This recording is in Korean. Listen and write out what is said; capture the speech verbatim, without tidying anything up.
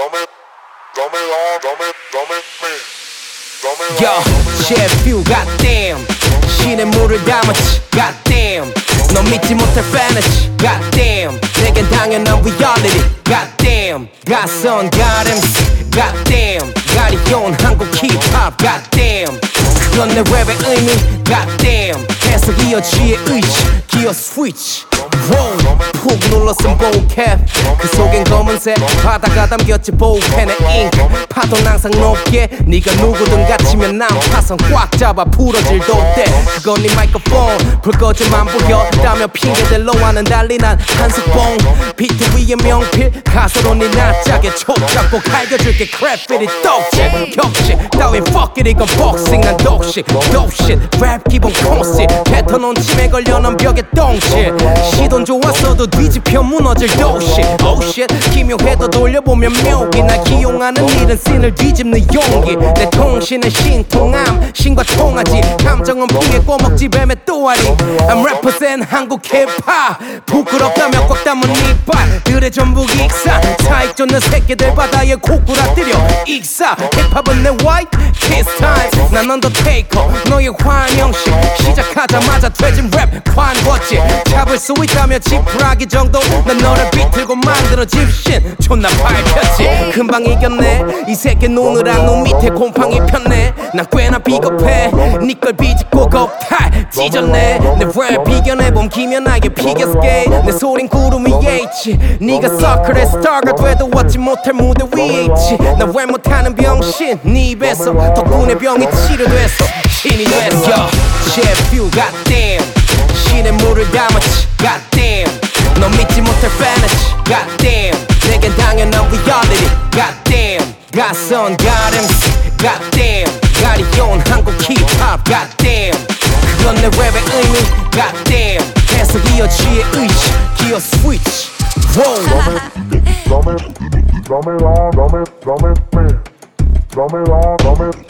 Yo, Sheffield, goddamn. 신의 물을 담았지, goddamn. 넌 믿지 못할 fantasy, goddamn. 내겐 당연한 reality, goddamn. 가선 가름스, goddamn. 가리온 한국 힙합, goddamn. 그건 내 랩의 의미, goddamn. 해석이여 지의 의지, 기어 스위치. 푹 눌렀음 보캡 그 속엔 검은색 바다가 담겼지 보펜의 잉크 파도는 항상 높게 네가 누구든 갇히면 난 파선 꽉 잡아 부러질 돛대 그건 네 마이크폰 불 꺼지만 보였다며 핑계대로 하는 달리 난 한석봉 비트 위에 명필 가사로 네 낯짝에 촉 잡고 갈겨줄게 크랩피리 떡식 격식 따윈 fuck it 이건 복싱 난 독식 도식 랩 기본 콘식 패턴 온침에 걸려 넌 벽에 똥실 시돈 좋았어도 뒤집혀 무너질 도시 Oh shit 기묘해도 돌려보면 묘기 날 기용하는 일은 씬을 뒤집는 용기 내 통신은 신통함 신과 통하지 감정은 풍에 꼬먹지 뱀의 또아리 I'm represent 한국 힙합 부끄럽다며 꽉 담은 이빨 들의 전부 익사 사익 쫓는 새끼들 바다에 고꾸라뜨려 익사 힙합은 내 white kiss time 난 언더테이커 너의 환영식 시작하자마자 퇴진 랩 관거지 잡을 수 있다며 지푸라기 정도 난 너를 비틀고 만들어 집신 존나 밝혔지 금방 이겼네 이 새끼 눈을 안 눈 밑에 곰팡이 폈네 난 꽤나 비겁해 니걸 비집고 겁탈 찢었네 내 랩 비견해봄 기면하게 피겨스게 내 소린 구름 위에 있지 니가 서클의 스타가 돼도 얻지 못할 무대 위에 있지 난 랩 못하는 병신 네 입에서 덕분에 병이 치료됐어 신이 됐어 Sheffield goddamn 신의 물을 담았지 goddamn 넌 믿지 못할 fantasy goddamn 내겐 당연한 reality goddamn 가선 가름스 goddamn 가리온 한국 힙합 goddamn 그건 내 랩의 의미 goddamn 해석이여 지의 의지 기어 스위치 wow